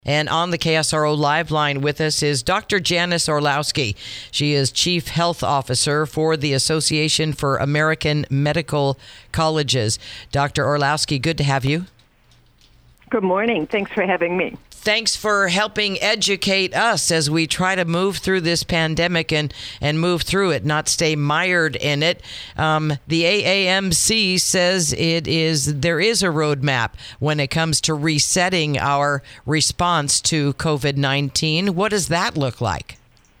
And on the KSRO Live line with us is Dr. Janice Orlowski. She is Chief Health Officer for the Association for American Medical Colleges. Dr. Orlowski, good to have you. Good morning. Thanks for having me. Thanks for helping educate us as we try to move through this pandemic and move through it, not stay mired in it. The AAMC says there is a roadmap when it comes to resetting our response to COVID-19. What does that look like?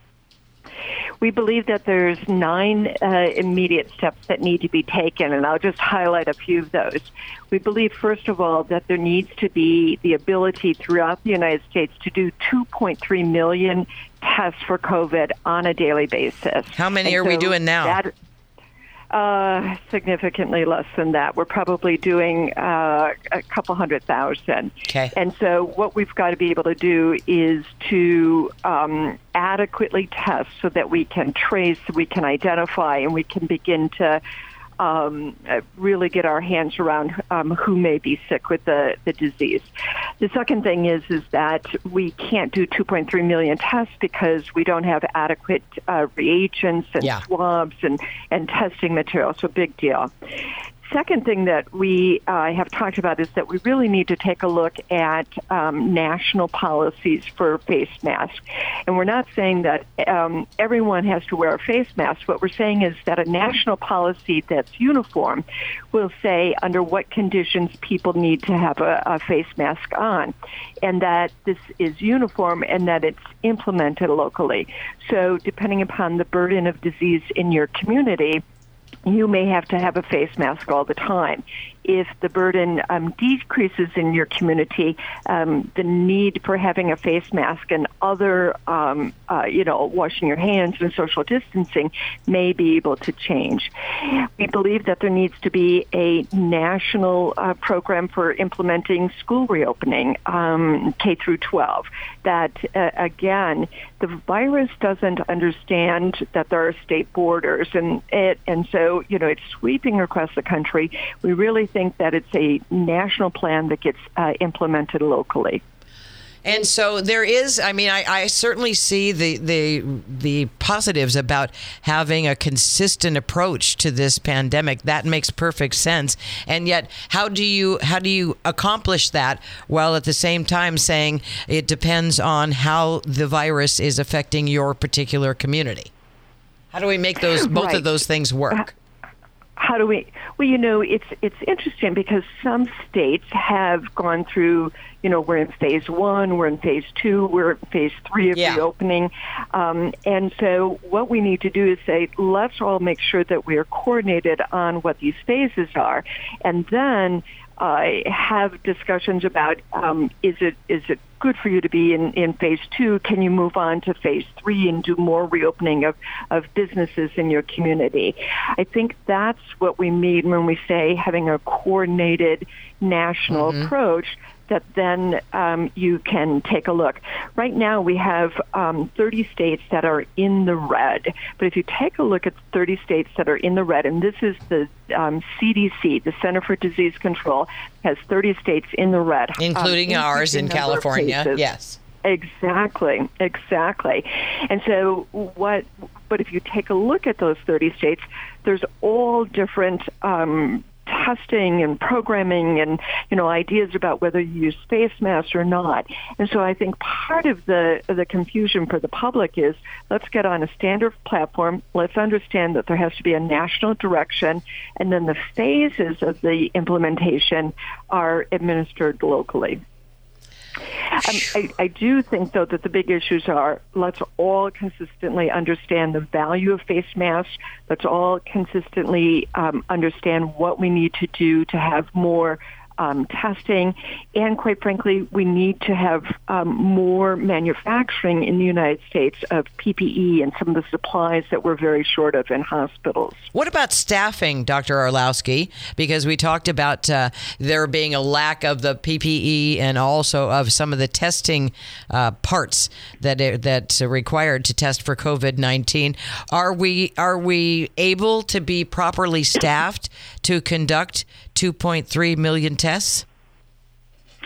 We believe that there's 9 immediate steps that need to be taken, and I'll just highlight a few of those. We believe, first of all, that there needs to be the ability throughout the United States to do 2.3 million tests for COVID on a daily basis. How many are we doing now? Significantly less than that. We're probably doing a couple 100,000. Okay. And so what we've got to be able to do is to adequately test so that we can trace, we can identify, and we can begin to really get our hands around who may be sick with the disease. The second thing is that we can't do 2.3 million tests because we don't have adequate reagents and swabs and testing materials. So big deal. Second thing that we have talked about is that we really need to take a look at national policies for face masks. And we're not saying that everyone has to wear a face mask. What we're saying is that a national policy that's uniform will say under what conditions people need to have a face mask on, and that this is uniform and that it's implemented locally. So depending upon the burden of disease in your community, you may have to have a face mask all the time. If the burden decreases in your community, the need for having a face mask and other, washing your hands and social distancing may be able to change. We believe that there needs to be a national program for implementing school reopening, K through 12. That, again, the virus doesn't understand that there are state borders, and so, it's sweeping across the country. We really think that it's a national plan that gets implemented locally. And so there is, I certainly see the positives about having a consistent approach to this pandemic. That makes perfect sense. And yet, how do you accomplish that while at the same time saying it depends on how the virus is affecting your particular community? How do we make both of those things work? How do we? Well, it's interesting because some states have gone through, we're in phase 1, we're in phase 2, we're in phase 3 of reopening. And so what we need to do is say, let's all make sure that we are coordinated on what these phases are. And then have discussions about, is it good for you to be in phase 2? Can you move on to phase 3 and do more reopening of businesses in your community? I think that's what we mean when we say having a coordinated national approach that then you can take a look. Right now we have 30 states that are in the red. But if you take a look at 30 states that are in the red, and this is the CDC, the Center for Disease Control, has 30 states in the red. Including ours in California, yes. Exactly. And so but if you take a look at those 30 states, there's all different testing and programming and, ideas about whether you use face masks or not. And so I think part of the confusion for the public is let's get on a standard platform. Let's understand that there has to be a national direction, and then the phases of the implementation are administered locally. I do think, though, that the big issues are let's all consistently understand the value of face masks. Let's all consistently understand what we need to do to have more testing. And quite frankly, we need to have more manufacturing in the United States of PPE and some of the supplies that we're very short of in hospitals. What about staffing, Dr. Orlowski? Because we talked about there being a lack of the PPE and also of some of the testing parts that's required to test for COVID-19. Are we able to be properly staffed to conduct 2.3 million tests?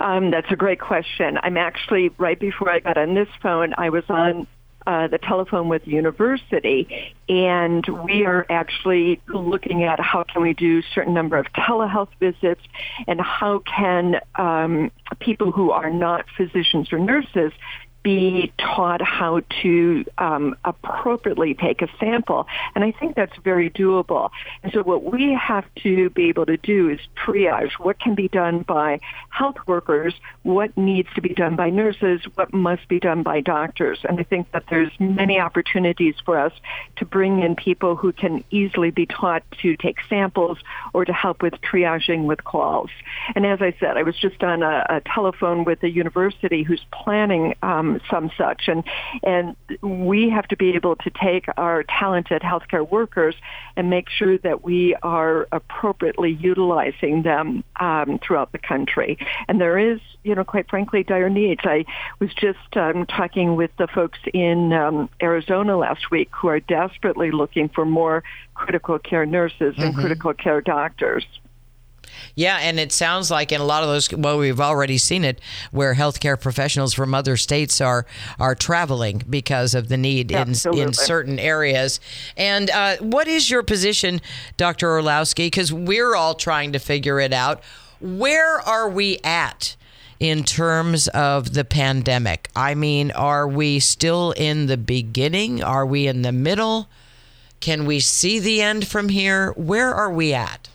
That's a great question. I'm actually, right before I got on this phone, I was on the telephone with the university, and we are actually looking at how can we do a certain number of telehealth visits, and how can people who are not physicians or nurses be taught how to appropriately take a sample. And I think that's very doable. And so what we have to be able to do is triage what can be done by health workers, what needs to be done by nurses, what must be done by doctors. And I think that there's many opportunities for us to bring in people who can easily be taught to take samples or to help with triaging with calls. And as I said, I was just on a telephone with a university who's planning some such, and we have to be able to take our talented healthcare workers and make sure that we are appropriately utilizing them throughout the country. And there is, quite frankly, dire needs. I was just talking with the folks in Arizona last week who are desperately looking for more critical care nurses and critical care doctors. Yeah, and it sounds like in a lot of those, well, we've already seen it, where healthcare professionals from other states are traveling because of the need in certain areas. And what is your position, Dr. Orlowski? Because we're all trying to figure it out. Where are we at in terms of the pandemic? I mean, are we still in the beginning? Are we in the middle? Can we see the end from here? Where are we at?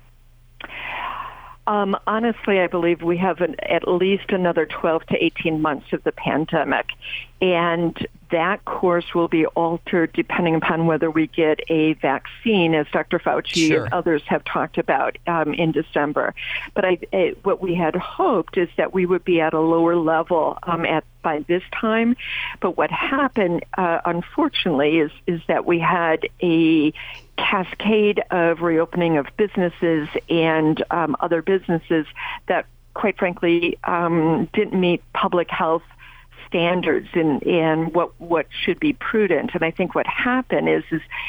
Honestly, I believe we have at least another 12 to 18 months of the pandemic. And that course will be altered depending upon whether we get a vaccine, as Dr. Fauci and others have talked about in December. But what we had hoped is that we would be at a lower level by this time. But what happened, unfortunately, is that we had a cascade of reopening of businesses and other businesses that, quite frankly, didn't meet public health standards and what should be prudent. And I think what happened is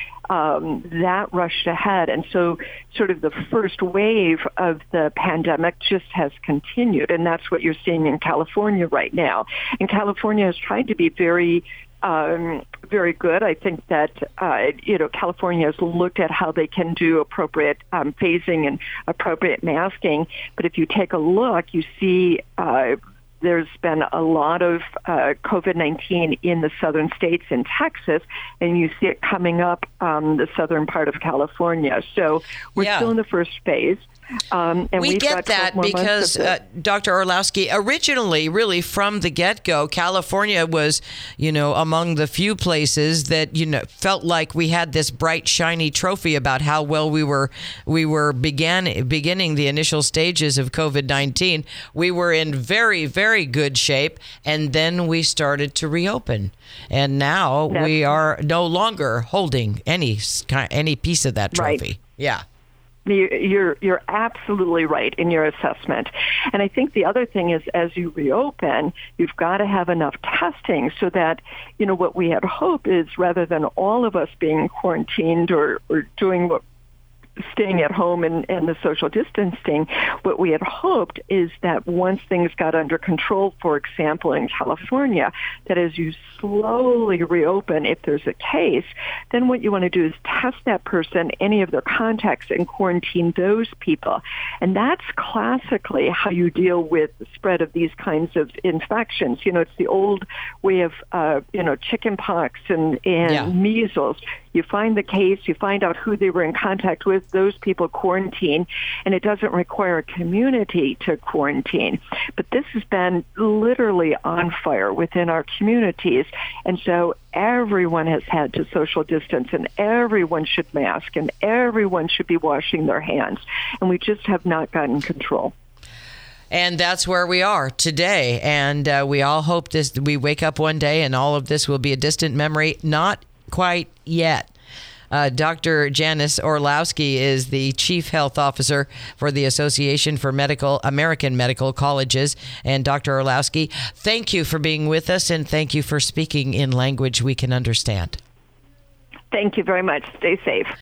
that rushed ahead. And so sort of the first wave of the pandemic just has continued. And that's what you're seeing in California right now. And California has tried to be very good. I think that, California has looked at how they can do appropriate phasing and appropriate masking. But if you take a look, you see there's been a lot of COVID-19 in the southern states in Texas, and you see it coming up the southern part of California. So we're still in the first phase. And we get that because, Dr. Orlowski, originally, really from the get-go, California was, among the few places that, felt like we had this bright, shiny trophy about how well we were beginning the initial stages of COVID-19. We were in very, very good shape, and then we started to reopen. And now we are no longer holding any piece of that trophy. Right. Yeah. You're absolutely right in your assessment. And I think the other thing is, as you reopen, you've got to have enough testing so that, what we had hoped is rather than all of us being quarantined or doing staying at home and the social distancing, what we had hoped is that once things got under control, for example, in California, that as you slowly reopen, if there's a case, then what you want to do is test that person, any of their contacts, and quarantine those people. And that's classically how you deal with the spread of these kinds of infections. It's the old way of, chicken pox and measles. You find the case, you find out who they were in contact with, those people quarantine, and it doesn't require a community to quarantine. But this has been literally on fire within our communities, and so everyone has had to social distance, and everyone should mask, and everyone should be washing their hands, and we just have not gotten control. And that's where we are today, and we all hope we wake up one day and all of this will be a distant memory. Not quite yet. Dr. Janice Orlowski is the Chief Health Officer for the Association for American Medical Colleges. And Dr. Orlowski, thank you for being with us, and thank you for speaking in language we can understand. Thank you very much. Stay safe.